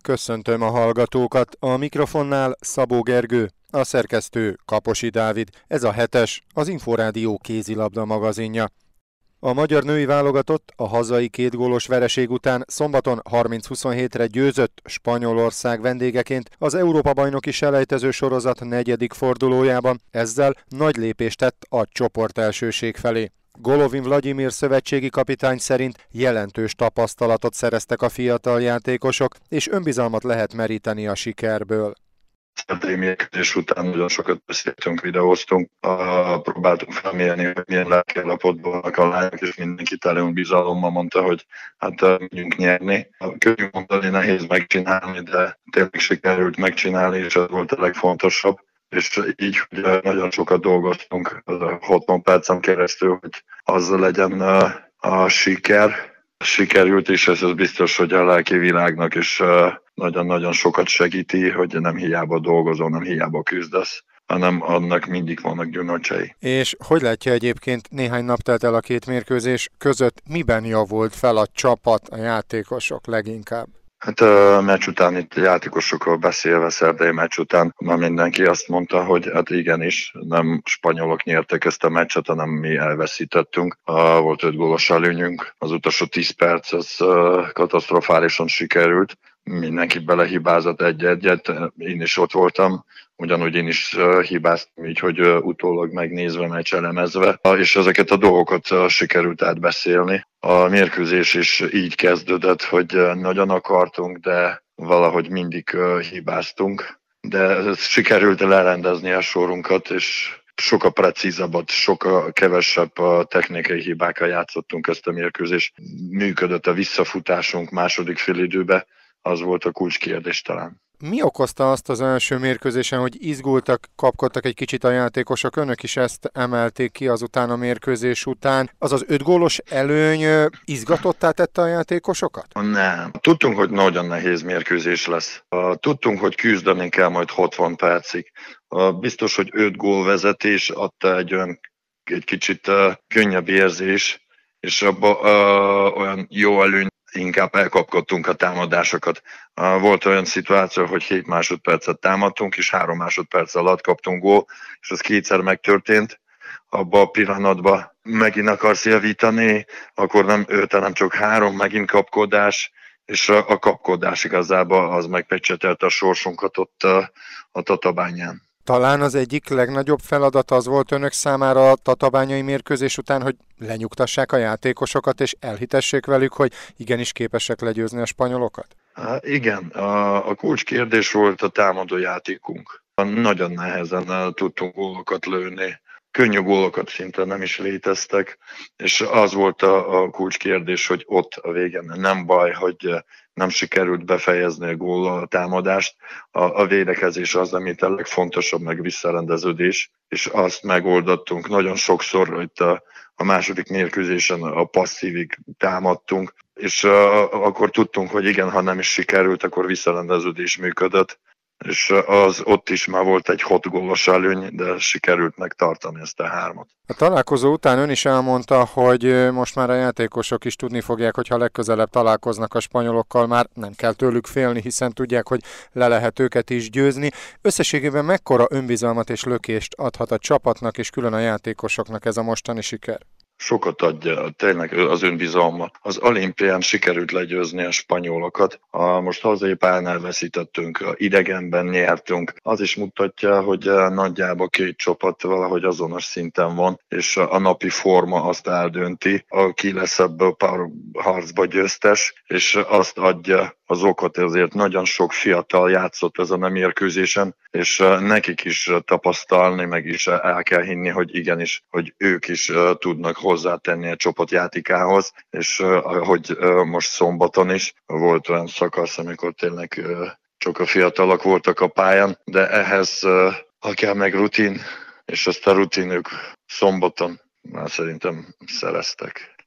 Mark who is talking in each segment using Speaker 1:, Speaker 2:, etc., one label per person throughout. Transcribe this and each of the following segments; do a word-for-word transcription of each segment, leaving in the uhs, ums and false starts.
Speaker 1: Köszöntöm a hallgatókat, a mikrofonnál Szabó Gergő, a szerkesztő Kaposi Dávid. Ez a hetes, az Inforádió kézilabda magazinja. A magyar női válogatott a hazai két gólos vereség után szombaton harminc huszonhétre győzött Spanyolország vendégeként az Európa-bajnoki selejtező sorozat negyedik fordulójában, ezzel nagy lépést tett a csoportelsőség felé. Golovin Vladimir szövetségi kapitány szerint jelentős tapasztalatot szereztek a fiatal játékosok, és önbizalmat lehet meríteni a sikerből.
Speaker 2: Szerdai mérkőzés után nagyon sokat beszéltünk, videóztunk, próbáltunk felmérni, hogy milyen lelkiállapotban vannak a lányok, és mindenki tele önbizalommal mondta, hogy hát megyünk nyerni. Könnyű mondani, nehéz megcsinálni, de tényleg sikerült megcsinálni, és ez volt a legfontosabb. És így ugye nagyon sokat dolgoztunk hatvan percen keresztül, hogy az legyen a, a siker. Sikerült, és ez az biztos, hogy a lelki világnak is nagyon-nagyon sokat segíti, hogy nem hiába dolgozol, nem hiába küzdesz, hanem annak mindig vannak gyümölcsei.
Speaker 1: És hogy látja egyébként, néhány nap telt el a két mérkőzés között, miben javult fel a csapat, a játékosok leginkább?
Speaker 2: Hát a meccs után itt a játékosokkal beszélve, szerdai meccs után már mindenki azt mondta, hogy hát igenis, nem spanyolok nyertek ezt a meccset, hanem mi elveszítettünk. Volt öt gólos előnyünk, az utolsó tíz perc az katasztrofálisan sikerült. Mindenki belehibázott egy-egyet, én is ott voltam, ugyanúgy én is hibáztam így, hogy utólag megnézve, meccs elemezve, és ezeket a dolgokat sikerült átbeszélni. A mérkőzés is így kezdődött, hogy nagyon akartunk, de valahogy mindig hibáztunk, de sikerült lerendezni a sorunkat, és sokkal precízabbat, sokkal kevesebb technikai hibákkal játszottunk ezt a mérkőzést. Működött a visszafutásunk második félidőbe, az volt a kulcskérdés talán.
Speaker 1: Mi okozta azt az első mérkőzésen, hogy izgultak, kapkodtak egy kicsit a játékosok? Önök is ezt emelték ki azután a mérkőzés után. Az az öt gólos előny izgatottá tette a játékosokat?
Speaker 2: Nem. Tudtunk, hogy nagyon nehéz mérkőzés lesz. Tudtunk, hogy küzdeni kell majd hatvan percig. Biztos, hogy öt gól vezetés adta egy olyan egy kicsit könnyebb érzés, és abban olyan jó előny, inkább elkapkodtunk a támadásokat. Volt olyan szituáció, hogy hét másodpercet támadtunk, és három másodperc alatt kaptunk gól, és ez kétszer megtörtént. Abban a pillanatban megint akarsz javítani, akkor nem öt, hanem csak három, megint kapkodás, és a kapkodás igazából az megpecsetelte a sorsunkat ott a Tatabányán.
Speaker 1: Talán az egyik legnagyobb feladat az volt önök számára a tatabányai mérkőzés után, hogy lenyugtassák a játékosokat, és elhitessék velük, hogy igenis képesek legyőzni a spanyolokat?
Speaker 2: Há, igen, a, a kulcskérdés volt a támadó játékunk. Nagyon nehezen tudtunk gólokat lőni. Könnyű gólokat szinte nem is léteztek, és az volt a, a kulcskérdés, hogy ott a végén nem baj, hogy nem sikerült befejezni a góllal a támadást. A, a védekezés az, amit a legfontosabb, meg visszarendeződés, és azt megoldottunk. Nagyon sokszor itt a, a második mérkőzésen a passzívig támadtunk, és a, akkor tudtunk, hogy igen, ha nem is sikerült, akkor visszarendeződés működött. És az ott is már volt egy hat gólos előny, de sikerült megtartani ezt a hármat.
Speaker 1: A találkozó után ön is elmondta, hogy most már a játékosok is tudni fogják, hogy ha legközelebb találkoznak a spanyolokkal, már nem kell tőlük félni, hiszen tudják, hogy le lehet őket is győzni. Összességében mekkora önbizalmat és lökést adhat a csapatnak és külön a játékosoknak ez a mostani siker?
Speaker 2: Sokat adja tényleg az önbizalma. Az olimpián sikerült legyőzni a spanyolokat. A most hazai pályán elveszítettünk, idegenben nyertünk. Az is mutatja, hogy nagyjából két csapat valahogy azonos szinten van, és a napi forma azt eldönti, aki lesz ebből pár harcba győztes, és azt adja az okot, ezért nagyon sok fiatal játszott ezen a mérkőzésen, és nekik is tapasztalni, meg is el kell hinni, hogy igenis, hogy ők is tudnak hozzátenni a csapatjátékához, és hogy most szombaton is volt olyan szakasz, amikor tényleg csak a fiatalok voltak a pályán, de ehhez ha kell meg rutin, és ezt a rutin ők szombaton már szerintem szereztek.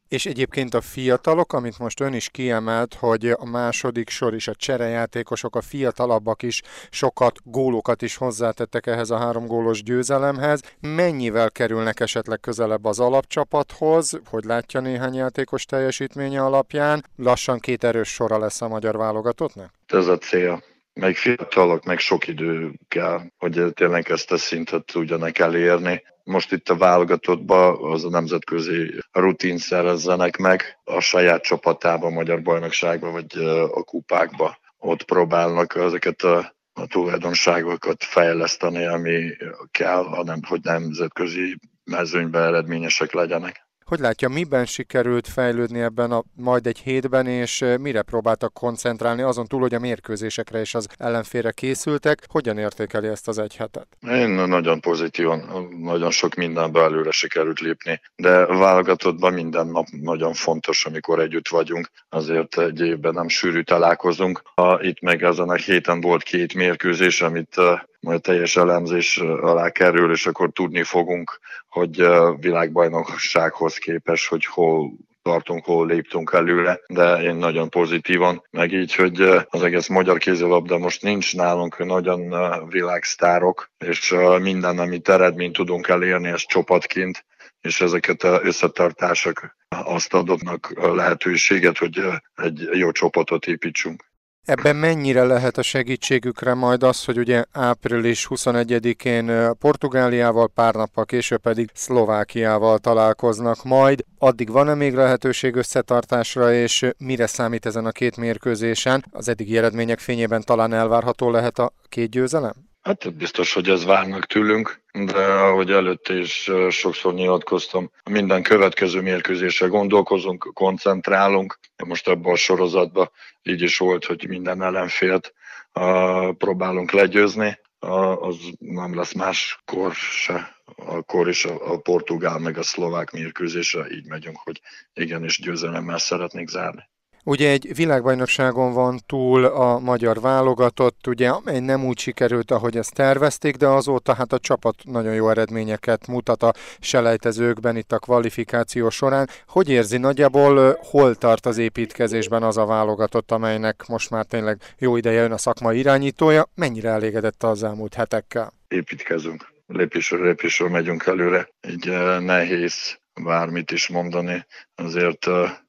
Speaker 1: És egyébként a fiatalok, amit most ön is kiemelt, hogy a második sor is, a cserejátékosok, a fiatalabbak is sokat, gólokat is hozzátettek ehhez a három gólos győzelemhez. Mennyivel kerülnek esetleg közelebb az alapcsapathoz, hogy látja néhány játékos teljesítménye alapján? Lassan két erős sora lesz a magyar válogatottnak?
Speaker 2: Ez a cél. Meg fiatalok, meg sok idő kell, hogy tényleg ezt a szintet tudjanak elérni. Most itt a válogatottban az a nemzetközi rutin szerezzenek meg a saját csapatában, a magyar bajnokságban vagy a kupákba. Ott próbálnak ezeket a, a tulajdonságokat fejleszteni, ami kell, hanem hogy nemzetközi mezőnyben eredményesek legyenek.
Speaker 1: Hogy látja, miben sikerült fejlődni ebben a majd egy hétben, és mire próbáltak koncentrálni, azon túl, hogy a mérkőzésekre és az ellenfélre készültek? Hogyan értékeli ezt az egy hetet?
Speaker 2: Én nagyon pozitívan, nagyon sok mindenben előre sikerült lépni, de válogatottban minden nap nagyon fontos, amikor együtt vagyunk, azért egy évben nem sűrű találkozunk. Itt meg ezen a héten volt két mérkőzés, amit majd teljes elemzés alá kerül, és akkor tudni fogunk, hogy világbajnoksághoz képest, hogy hol tartunk, hol léptünk előre, de én nagyon pozitívan, meg így, hogy az egész magyar kézilabda most nincs nálunk nagyon világsztárok, és minden, amit eredményt tudunk elérni, ez csapatként, és ezeket az összetartások azt adnak lehetőséget, hogy egy jó csapatot építsünk.
Speaker 1: Ebben mennyire lehet a segítségükre majd az, hogy ugye április huszonegyedikén Portugáliával, pár nappal később pedig Szlovákiával találkoznak majd. Addig van-e még lehetőség összetartásra, és mire számít ezen a két mérkőzésen? Az eddigi eredmények fényében talán elvárható lehet a két győzelem?
Speaker 2: Hát biztos, hogy ez várnak tőlünk, de ahogy előtte is sokszor nyilatkoztam, minden következő mérkőzésre gondolkozunk, koncentrálunk. Most ebben a sorozatban így is volt, hogy minden ellenfélt uh, próbálunk legyőzni. Uh, az nem lesz máskor se, akkor is a, a portugál meg a szlovák mérkőzésre így megyünk, hogy igenis győzelemmel szeretnék zárni.
Speaker 1: Ugye egy világbajnokságon van túl a magyar válogatott, ugye, amely nem úgy sikerült, ahogy ezt tervezték, de azóta hát a csapat nagyon jó eredményeket mutat a selejtezőkben itt a kvalifikáció során. Hogy érzi nagyjából, hol tart az építkezésben az a válogatott, amelynek most már tényleg jó ideje jön a szakmai irányítója? Mennyire elégedett az elmúlt hetekkel?
Speaker 2: Építkezünk. Lépésről lépésről megyünk előre. Így nehéz bármit is mondani, azért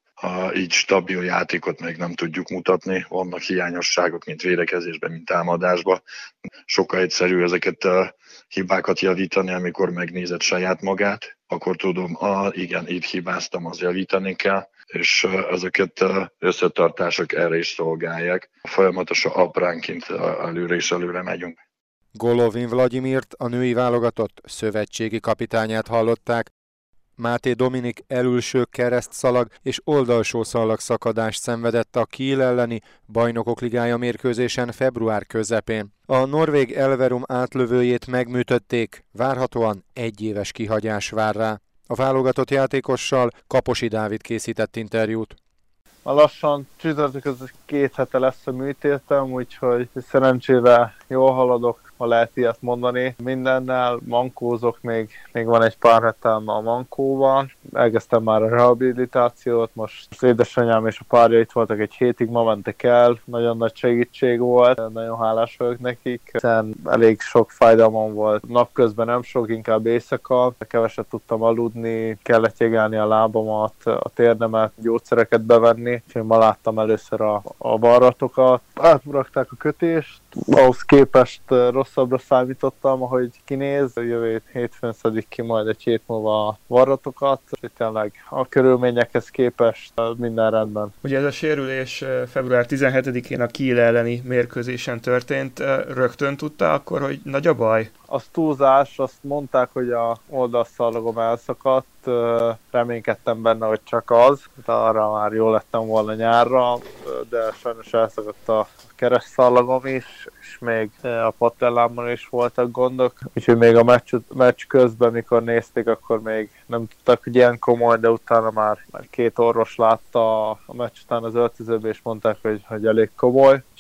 Speaker 2: ha így stabil játékot még nem tudjuk mutatni, vannak hiányosságok, mint védekezésben, mint támadásban. Sokkal egyszerű ezeket a hibákat javítani, amikor megnézed saját magát, akkor tudom, ah, igen, itt hibáztam, az javítani kell, és ezeket összetartások erre is szolgálják. Folyamatosan apránként előre és előre megyünk.
Speaker 1: Golovin Vladimirt, a női válogatott szövetségi kapitányát hallották. Máté Dominik elülső keresztszalag és oldalsó szalagszakadást szenvedett a Kiel elleni Bajnokok Ligája mérkőzésen február közepén. A norvég Elverum átlövőjét megműtötték, várhatóan egy éves kihagyás vár rá. A válogatott játékossal Kaposi Dávid készített interjút.
Speaker 3: Már lassan csütörtök az két hete lesz a műtétem, úgyhogy szerencsével jól haladok, ha lehet ilyet mondani. Mindennel mankózok, még, még van egy pár hetem a mankóval. Elkezdtem már a rehabilitációt, most az édesanyám és a párja itt voltak egy hétig, ma mentek el. Nagyon nagy segítség volt, nagyon hálás vagyok nekik, hiszen elég sok fájdalmam volt. Napközben nem sok, inkább éjszaka. Keveset tudtam aludni, kellett jegelni a lábamat, a térdemet, gyógyszereket bevenni. Úgyhogy ma láttam először a, a varratokat. Átmurakták a kötést, ahhoz képest rosszabbra számítottam, ahogy kinéz. Jövő hétfőn szedik ki majd egy hét múlva a varratokat. Tényleg a körülményekhez képest minden rendben.
Speaker 4: Ugye ez a sérülés február tizenhetedikén a Kiel elleni mérkőzésen történt. Rögtön tudta akkor, hogy nagy a baj?
Speaker 3: Az túlzás, azt mondták, hogy a oldalszalagom elszakadt, reménykedtem benne, hogy csak az, de arra már jól lettem volna nyárra, de sajnos elszakadt a keresztszalagom is, és még a patellámon is voltak gondok, úgyhogy még a meccs, meccs közben, mikor nézték, akkor még nem tudtak, hogy ilyen komoly, de utána már, már két orvos látta a meccs után az öltözőbe, és mondták, hogy, hogy elég komoly,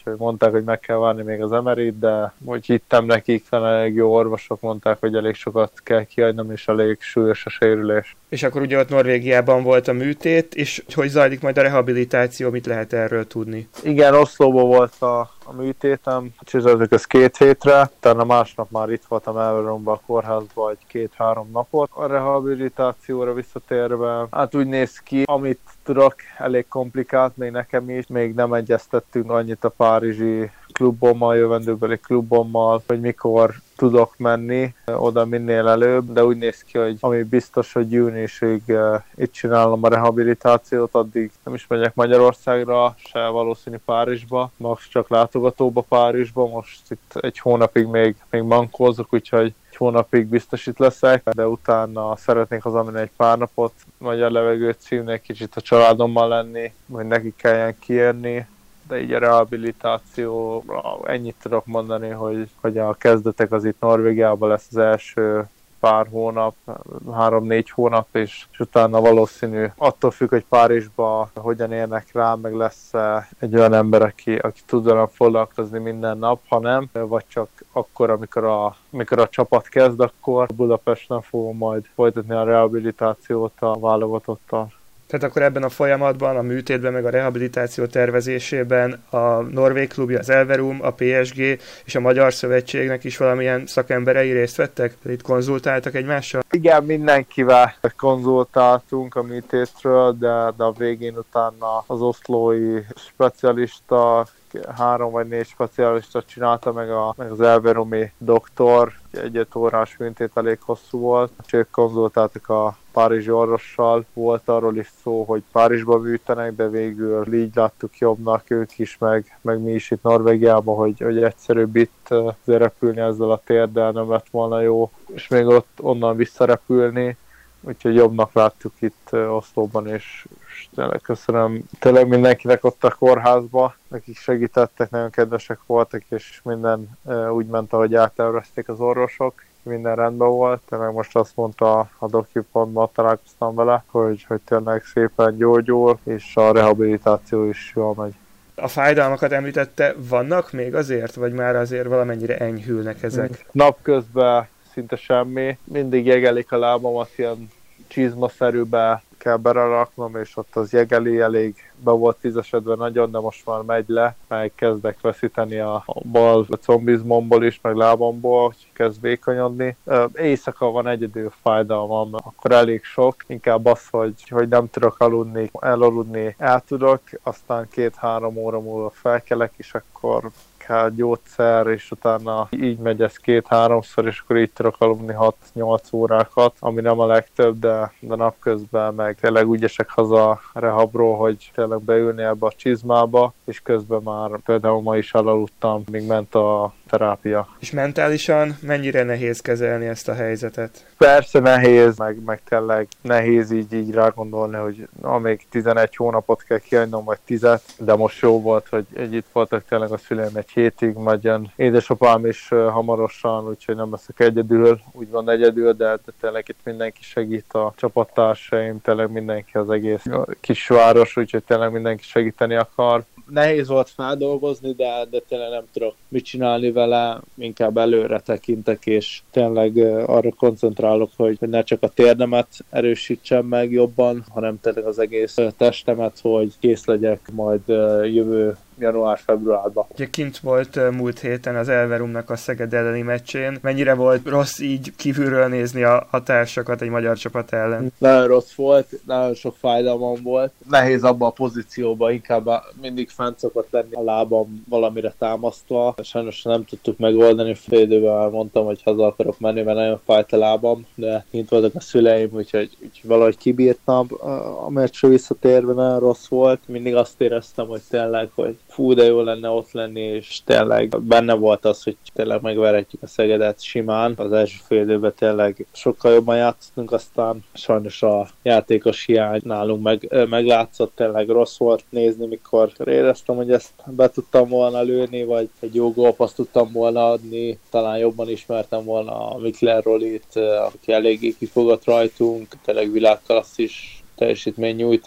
Speaker 3: úgyhogy mondták, hogy meg kell várni még az em er i-t, de úgy hittem nekik, elég jó orvosok mondták, hogy elég sokat kell kihagynom, és elég súlyos a sérülés.
Speaker 4: És akkor ugye ott Norvégiában volt a műtét, és hogy zajlik majd a rehabilitáció, mit lehet erről tudni?
Speaker 3: Igen, Oszlóban volt a, a műtétem, csütörtök ez két hétre, utána másnap már itt voltam Elverumban a kórházban egy két-három napot. A rehabilitációra visszatérve, hát úgy néz ki, amit tudok, elég komplikált, még nekem is, még nem egyeztettünk annyit a párizsi klubommal, jövendőbeli klubommal, hogy mikor tudok menni oda minél előbb, de úgy néz ki, hogy ami biztos, hogy júniusig uh, itt csinálom a rehabilitációt, addig nem is megyek Magyarországra, se valószínű Párizsba, most csak látogatóba Párizsba, most itt egy hónapig még, még mankózok, úgyhogy egy hónapig biztos itt leszek, de utána szeretnék hazamenni egy pár napot, Magyar Levegő címnek kicsit a családommal lenni, hogy nekik kelljen kiérni, de így a rehabilitációra ennyit tudok mondani, hogy, hogy a kezdetek az itt Norvégiában lesz az első pár hónap, három-négy hónap, és, és utána valószínű attól függ, hogy Párizsba hogyan érnek rá, meg lesz egy olyan ember, aki, aki tud velem foglalkozni minden nap, ha nem, vagy csak akkor, amikor a, amikor a csapat kezd, akkor Budapesten fogom majd folytatni a rehabilitációt a válogatottal.
Speaker 4: Tehát akkor ebben a folyamatban, a műtétben, meg a rehabilitáció tervezésében a norvég klubja, az Elverum, a pé es gé és a Magyar Szövetségnek is valamilyen szakemberei részt vettek? Itt konzultáltak egymással?
Speaker 3: Igen, mindenkivel konzultáltunk a műtétről, de, de a végén utána az oszlói specialista, három vagy négy specialista csinálta, meg, a, meg az elverumi doktor, egy órás műtét elég hosszú volt, és ők konzultáltak a párizsi orvossal, volt arról is szó, hogy Párizsba műtenek, de végül így láttuk jobbnak ők is, meg, meg mi is itt Norvégiában, hogy, hogy egyszerűbb itt repülni ezzel a térdel, nem lett volna jó, és még ott onnan visszarepülni, úgyhogy jobbnak láttuk itt Oszlóban, és, és tényleg köszönöm tényleg mindenkinek ott a kórházba, akik segítettek, nagyon kedvesek voltak, és minden úgy ment, ahogy eltervezték az orvosok, minden rendben volt, tényleg most azt mondta a dokipontban, találkoztam vele, hogy, hogy tényleg szépen gyógyul, és a rehabilitáció is jól megy.
Speaker 4: A fájdalmakat említette, vannak még azért, vagy már azért valamennyire enyhülnek ezek?
Speaker 3: Napközben szinte semmi, mindig jegelik a lábamat, ilyen csizmaszerűbe kell beleraknom, és ott az jegeli, elég be volt tízesedve nagyon, de most már megy le, meg kezdek veszíteni a, a bal combizmomból is, meg lábamból, hogy kezd vékonyodni. Éjszaka van egyedül fájdalmam, akkor elég sok, inkább az, hogy, hogy nem tudok aludni, elaludni el tudok, aztán két-három óra múlva felkelek, és akkor kell gyógyszer, és utána így megy ez két-háromszor, és akkor így tudok aludni hat-nyolc órákat, ami nem a legtöbb, de, de napközben meg tényleg úgy esek haza a rehabról, hogy tényleg beülni ebbe a csizmába, és közben már például ma is elaludtam, míg ment a terápia.
Speaker 4: És mentálisan mennyire nehéz kezelni ezt a helyzetet?
Speaker 3: Persze nehéz, meg, meg tényleg nehéz így, így rágondolni, hogy na, még tizenegy hónapot kell kihagynom, vagy tizet, de most jó volt, hogy egy itt voltak tényleg a szüleim egy hétig, majd jön édesapám is hamarosan, úgyhogy nem leszek egyedül, úgy van egyedül, de, de tényleg itt mindenki segít, a csapattársaim, tényleg mindenki, az egész kisváros, úgyhogy tényleg mindenki segíteni akar. Nehéz volt feldolgozni, de, de tényleg nem tudok mit csinálni vele, inkább előre tekintek, és tényleg arra koncentrálok, hogy ne csak a térdemet erősítsem meg jobban, hanem tényleg az egész testemet, hogy kész legyek majd jövő január-februárban.
Speaker 4: Ugye kint volt múlt héten az Elverumnak a Szeged elleni meccsén. Mennyire volt rossz így kívülről nézni a, a társakat egy magyar csapat ellen?
Speaker 3: Nagyon rossz volt, nagyon sok fájdalmam volt. Nehéz abban a pozícióban, inkább mindig fent szokott lenni a lábam valamire támasztva. Sajnos nem tudtuk megoldani, fél időben mondtam, hogy haza akarok menni, mert nagyon fájt a lábam, de kint voltak a szüleim, úgyhogy, úgyhogy valahogy kibírtam. A meccsre visszatérve nagyon rossz volt. Mindig azt éreztem, hogy tényleg, hogy fú, de jó lenne ott lenni, és tényleg benne volt az, hogy tényleg megverhetjük a Szegedet simán. Az első fél időben tényleg sokkal jobban játszottunk, aztán sajnos a játékos hiány nálunk meg, meglátszott, tényleg rossz volt nézni, mikor éreztem, hogy ezt be tudtam volna lőni, vagy egy jó gólpaszt tudtam volna adni, talán jobban ismertem volna a Mikler Rolit, aki eléggé kifogott rajtunk, tényleg világklassz is teljesítmény nyújtott,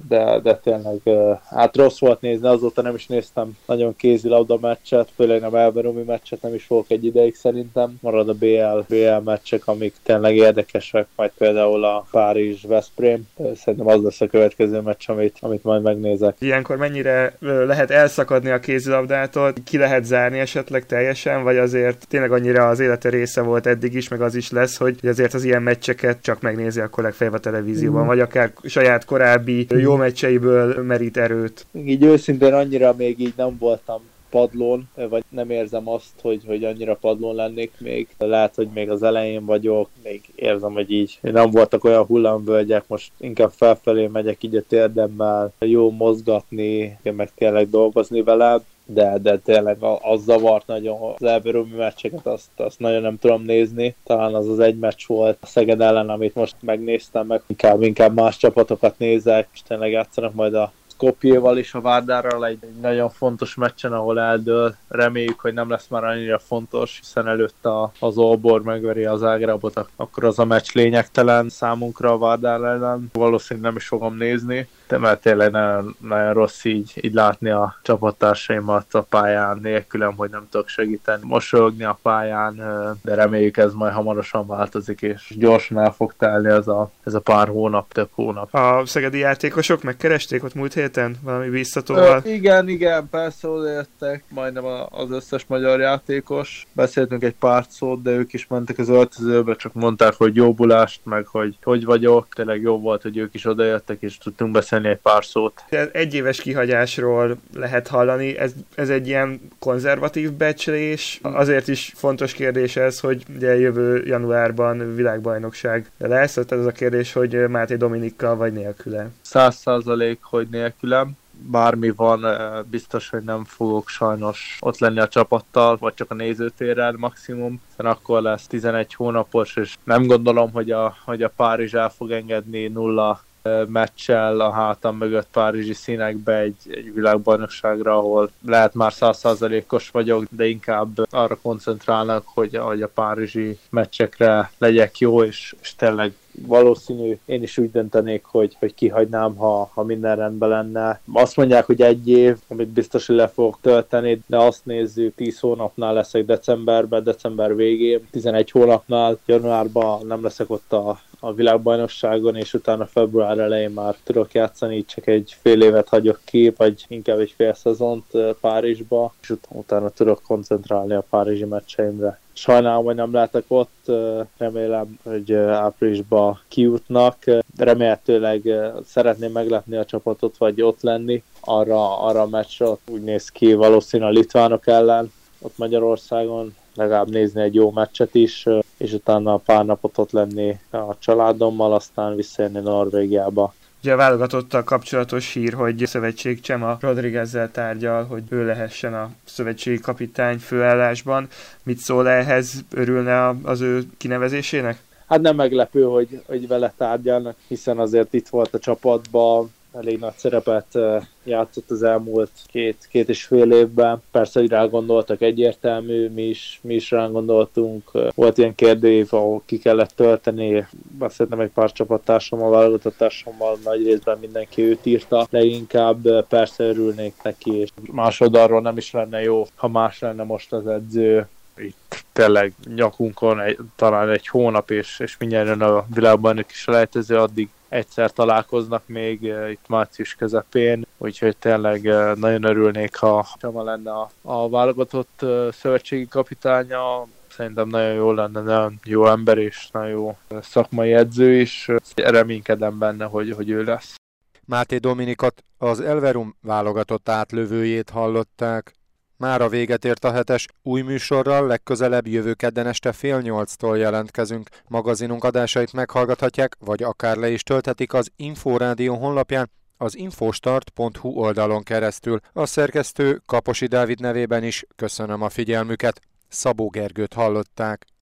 Speaker 3: de, de tényleg hát rossz volt nézni, azóta nem is néztem nagyon kézilabda meccset, főleg nem elverumi meccset nem is fogok egy ideig szerintem. Marad a bé el, bé el meccsek, amik tényleg érdekesek, majd például a Párizs-Veszprém. Szerintem az lesz a következő meccs, amit, amit majd megnézek.
Speaker 4: Ilyenkor mennyire lehet elszakadni a kézilabdától? Ki lehet zárni esetleg teljesen, vagy azért tényleg annyira az élete része volt eddig is, meg az is lesz, hogy azért az ilyen meccseket csak megnézi akkor legfeljebb a televízióban, mm. vagy akár saját korábbi jó meccseiből merít erőt.
Speaker 3: Így őszintén annyira még így nem voltam padlón, vagy nem érzem azt, hogy, hogy annyira padlón lennék még. Lehet, hogy még az elején vagyok, még érzem, hogy így nem voltak olyan hullámvölgyek, most inkább felfelé megyek így a térdemmel, jó mozgatni, meg tényleg dolgozni vele, de, de tényleg az zavart nagyon, az elverumi meccseket azt, azt nagyon nem tudom nézni. Talán az az egy meccs volt a Szeged ellen, amit most megnéztem, meg inkább, inkább más csapatokat nézek, és tényleg játszanak majd a Skopjéval és a Várdárral egy, egy nagyon fontos meccsen, ahol eldől. Reméljük, hogy nem lesz már annyira fontos, hiszen előtt a, az Zolbor megveri az Zágrábot, akkor az a meccs lényegtelen számunkra a Várdár ellen. Valószínűleg nem is fogom nézni, de mert tényleg nagyon, nagyon rossz így, így látni a csapattársaimat a pályán nélkülem, hogy nem tudok segíteni, mosolyogni a pályán, de reméljük ez majd hamarosan változik, és gyorsan el fog telni ez a, ez a pár hónap, több hónap.
Speaker 4: A szegedi játékosok megkeresték ott múlt héten valami biztatóval?
Speaker 3: Ö, igen, igen, persze odajöttek, majdnem az összes magyar játékos. Beszéltünk egy pár szót, de ők is mentek az öltözőbe, csak mondták, hogy jobbulást, meg hogy hogy vagyok. Tényleg jó volt, hogy ők is odajöttek, és tudtunk beszélni egy pár szót.
Speaker 4: Egy éves kihagyásról lehet hallani, ez, ez egy ilyen konzervatív becslés. Azért is fontos kérdés ez, hogy ugye jövő januárban világbajnokság lesz, tehát ez a kérdés, hogy Máté Dominikkal vagy nélküle.
Speaker 3: Száz százalék, hogy nélkülem. Bármi van, biztos, hogy nem fogok sajnos ott lenni a csapattal, vagy csak a nézőtéren maximum, hiszen akkor lesz tizenegy hónapos, és nem gondolom, hogy a, hogy a Párizs el fog engedni nulla meccsel a hátam mögött párizsi színekbe egy, egy világbajnokságra, ahol lehet már száz százalékos vagyok, de inkább arra koncentrálnak, hogy, hogy a párizsi meccsekre legyek jó, és, és tényleg valószínű, én is úgy döntenék, hogy, hogy kihagynám, ha, ha minden rendben lenne. Azt mondják, hogy egy év, amit biztos, hogy le fogok tölteni, de azt nézzük, tíz hónapnál leszek decemberben, december végén, tizenegy hónapnál, januárban nem leszek ott a, a világbajnokságon, és utána február elején már tudok játszani, csak egy fél évet hagyok ki, vagy inkább egy fél szezont Párizsba, és ut- utána tudok koncentrálni a párizsi meccseimre. Sajnálom, hogy nem lehetek ott, remélem, hogy áprilisban kijutnak. Remélhetőleg szeretném meglepni a csapatot, vagy ott lenni. Arra, arra a meccsre úgy néz ki, valószínűleg a litvánok ellen, ott Magyarországon, legalább nézni egy jó meccset is, és utána pár napot ott lenni a családommal, aztán visszajönni Norvégiába.
Speaker 4: Ugye a válogatottal kapcsolatos hír, hogy szövetség Csema Rodriguezzel tárgyal, hogy ő lehessen a szövetségi kapitány főállásban. Mit szól ehhez? Örülne az ő kinevezésének?
Speaker 3: Hát nem meglepő, hogy, hogy vele tárgyalnak, hiszen azért itt volt a csapatban, elég nagy szerepet játszott az elmúlt két, két és fél évben. Persze, hogy rá gondoltak, egyértelmű, mi is, mi is rá gondoltunk. Volt ilyen kérdőív, ahol ki kellett tölteni. Beszéltem egy pár csapattársammal, válogatótársammal, nagy részben mindenki őt írta. Leginkább persze örülnék neki, és másodarról nem is lenne jó, ha más lenne most az edző. Itt tényleg nyakunkon egy, talán egy hónap, és, és mindjárt jön a világbajnoki selejtező, addig egyszer találkoznak még itt március közepén, úgyhogy tényleg nagyon örülnék, ha Csama lenne a, a válogatott szövetségi kapitánya. Szerintem nagyon jó lenne, nagyon jó ember és nagyon jó szakmai edző is. Reménykedem benne, hogy, hogy ő lesz.
Speaker 1: Máté Dominikot, az Elverum válogatott átlövőjét hallották. Mára véget ért a hetes, új műsorral legközelebb jövő kedden este fél nyolctól jelentkezünk. Magazinunk adásait meghallgathatják, vagy akár le is tölthetik az Inforádió honlapján, az infostart pont hu oldalon keresztül. A szerkesztő Kaposi Dávid nevében is köszönöm a figyelmüket. Szabó Gergőt hallották.